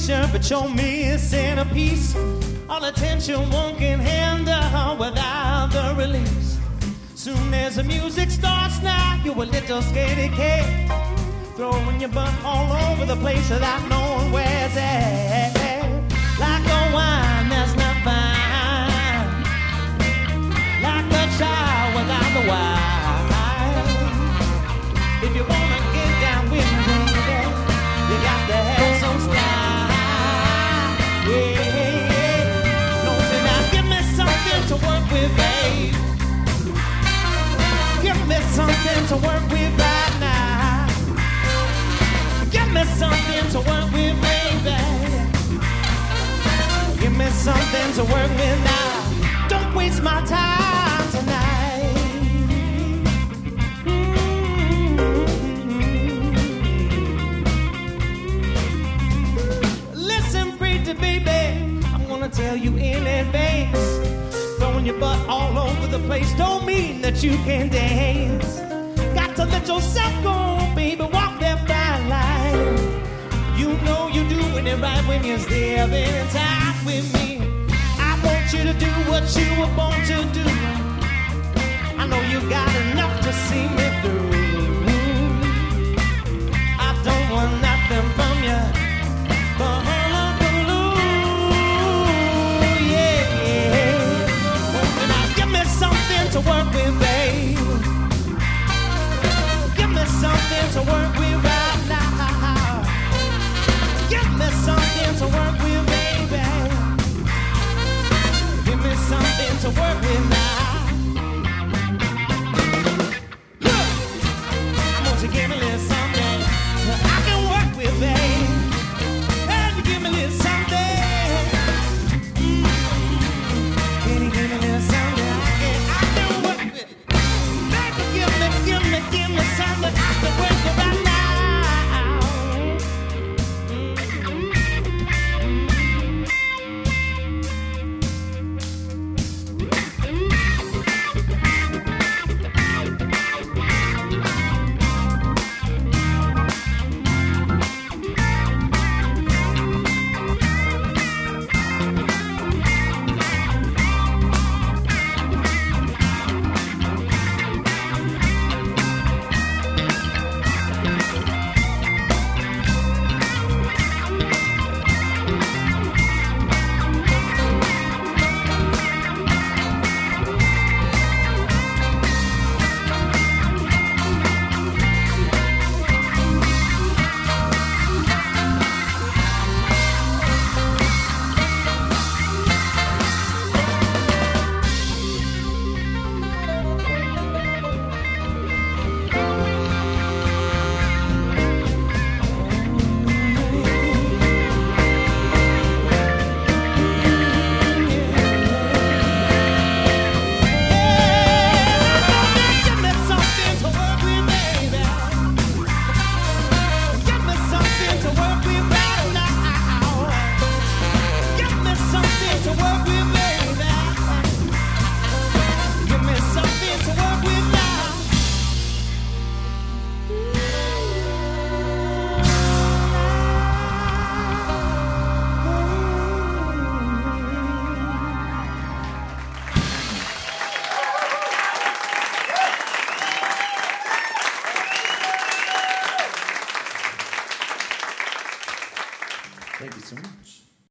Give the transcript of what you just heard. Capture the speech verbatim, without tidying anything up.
picture, but show me a centerpiece. All attention one can handle without the release. Soon as the music starts now, you're a little scaredy cat, throwing your butt all over the place without knowing where's at. Like a wine that's not fine, like a child without the wine. If you wanna get down with me, baby, you got to have some style. Yeah, no, so now give me something to work with, babe. Give me something to work with right now. Give me something to work with, baby. Give me something to work with now. Don't waste my time tonight. Mm-hmm. Listen, pretty baby, I'm gonna tell you in advance. Throwing your butt all over the place don't mean that you can dance. Got to let yourself go, baby, walk that fine line. You know you're doing it right when you're stepping time with me. I want you to do what you were born to do. I know you got enough to see me through. I don't want nothing from you but to work with, babe. Give me something to work with right now. Give me something to work with, baby. Give me something to work with now. Look, I want you to give me a little something that I can work with, babe. Can you give me a little something? Can you give me a little something? Give me something I can work with right now. Thank you so much.